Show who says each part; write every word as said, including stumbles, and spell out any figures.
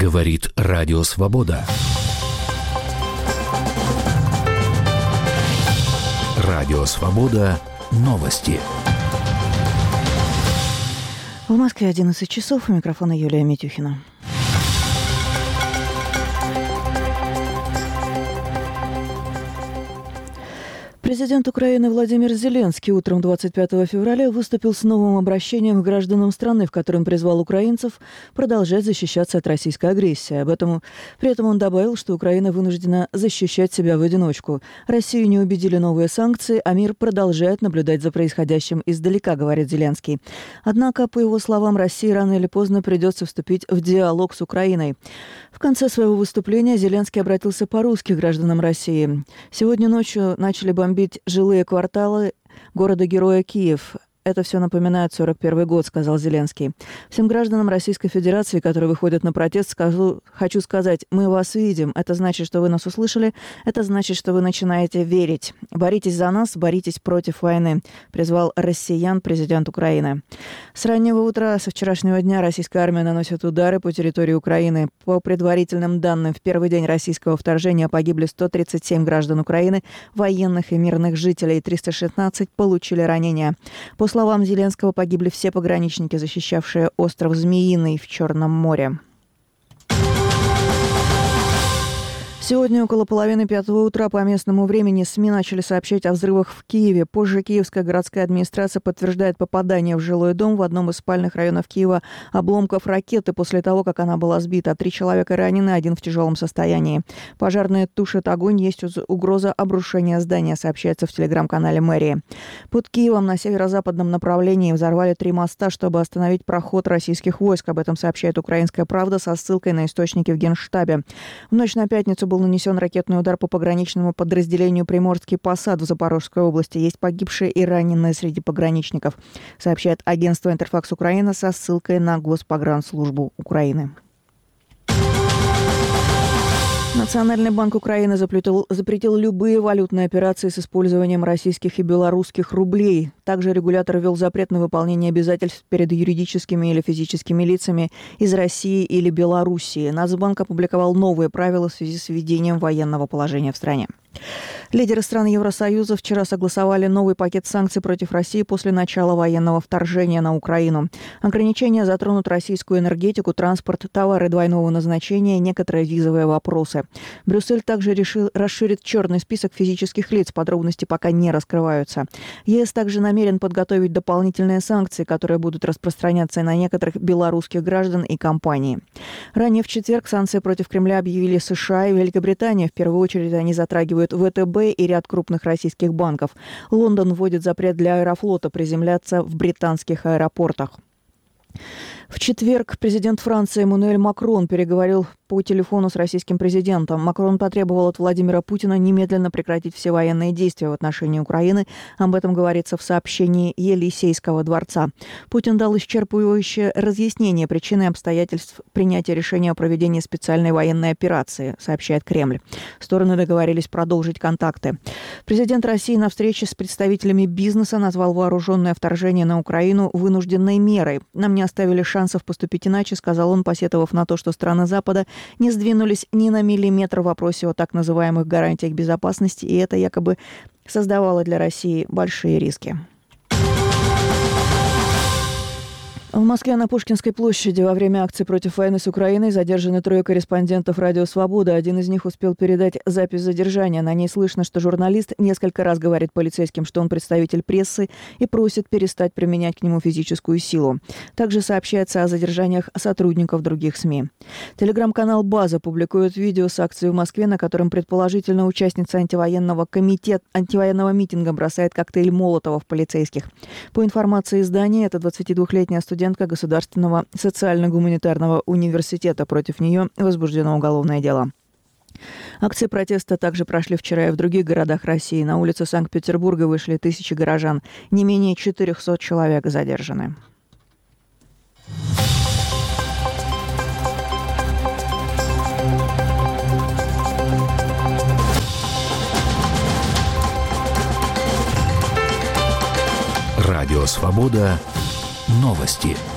Speaker 1: Говорит Радио Свобода. Радио Свобода. Новости.
Speaker 2: В Москве одиннадцать часов. У микрофона Юлия Митюхина. Президент Украины Владимир Зеленский утром двадцать пятого февраля выступил с новым обращением к гражданам страны, в котором призвал украинцев продолжать защищаться от российской агрессии. Об этом, при этом он добавил, что Украина вынуждена защищать себя в одиночку. Россию не убедили новые санкции, а мир продолжает наблюдать за происходящим издалека, говорит Зеленский. Однако, по его словам, России рано или поздно придется вступить в диалог с Украиной. В конце своего выступления Зеленский обратился по-русски к гражданам России. Сегодня ночью начали бомбить жилые кварталы города-героя Киев. Это все напоминает сорок первый год, сказал Зеленский. Всем гражданам Российской Федерации, которые выходят на протест, скажу, хочу сказать, мы вас видим. Это значит, что вы нас услышали. Это значит, что вы начинаете верить. Боритесь за нас, боритесь против войны, призвал россиян президент Украины. С раннего утра, со вчерашнего дня, российская армия наносит удары по территории Украины. По предварительным данным, в первый день российского вторжения погибли сто тридцать семь граждан Украины, военных и мирных жителей, триста шестнадцать получили ранения. По По словам Зеленского, погибли все пограничники, защищавшие остров Змеиный в Черном море. Сегодня около половины пятого утра по местному времени СМИ начали сообщать о взрывах в Киеве. Позже Киевская городская администрация подтверждает попадание в жилой дом в одном из спальных районов Киева обломков ракеты после того, как она была сбита. Три человека ранены, один в тяжелом состоянии. Пожарные тушат огонь, есть угроза обрушения здания, сообщается в телеграм-канале мэрии. Под Киевом на северо-западном направлении взорвали три моста, чтобы остановить проход российских войск. Об этом сообщает «Украинская правда» со ссылкой на источники в Генштабе. В ночь на пятницу был нанесен ракетный удар по пограничному подразделению «Приморский посад» в Запорожской области. Есть погибшие и раненые среди пограничников, сообщает агентство «Интерфакс Украина» со ссылкой на Госпогранслужбу Украины. Национальный банк Украины запретил, запретил любые валютные операции с использованием российских и белорусских рублей. Также регулятор ввел запрет на выполнение обязательств перед юридическими или физическими лицами из России или Белоруссии. Нацбанк опубликовал новые правила в связи с введением военного положения в стране. Лидеры стран Евросоюза вчера согласовали новый пакет санкций против России после начала военного вторжения на Украину. Ограничения затронут российскую энергетику, транспорт, товары двойного назначения и некоторые визовые вопросы. Брюссель также решил расширить черный список физических лиц. Подробности пока не раскрываются. ЕС также намерен подготовить дополнительные санкции, которые будут распространяться на некоторых белорусских граждан и компаний. Ранее в четверг санкции против Кремля объявили США и Великобритания. В первую очередь они затрагивают ВТБ и ряд крупных российских банков. Лондон вводит запрет для Аэрофлота приземляться в британских аэропортах. В четверг президент Франции Эммануэль Макрон переговорил по телефону с российским президентом. Макрон потребовал от Владимира Путина немедленно прекратить все военные действия в отношении Украины. Об этом говорится в сообщении Елисейского дворца. Путин дал исчерпывающее разъяснение причин и обстоятельств принятия решения о проведении специальной военной операции, сообщает Кремль. Стороны договорились продолжить контакты. Президент России на встрече с представителями бизнеса назвал вооруженное вторжение на Украину вынужденной мерой. «Нам не оставили шансов поступить иначе», сказал он, посетовав на то, что страны Запада не сдвинулись ни на миллиметр в вопросе о так называемых гарантиях безопасности, и это якобы создавало для России большие риски. В Москве на Пушкинской площади во время акции против войны с Украиной задержаны трое корреспондентов «Радио Свобода». Один из них успел передать запись задержания. На ней слышно, что журналист несколько раз говорит полицейским, что он представитель прессы, и просит перестать применять к нему физическую силу. Также сообщается о задержаниях сотрудников других СМИ. Телеграм-канал «База» публикует видео с акции в Москве, на котором предположительно участница антивоенного комитета, антивоенного митинга бросает коктейль Молотова в полицейских. По информации издания, это двадцатидвухлетняя студентка Государственного социально-гуманитарного университета. Против нее возбуждено уголовное дело. Акции протеста также прошли вчера и в других городах России. На улицы Санкт-Петербурга вышли тысячи горожан. Не менее четырехсот человек задержаны.
Speaker 1: Радио Свобода. Новости.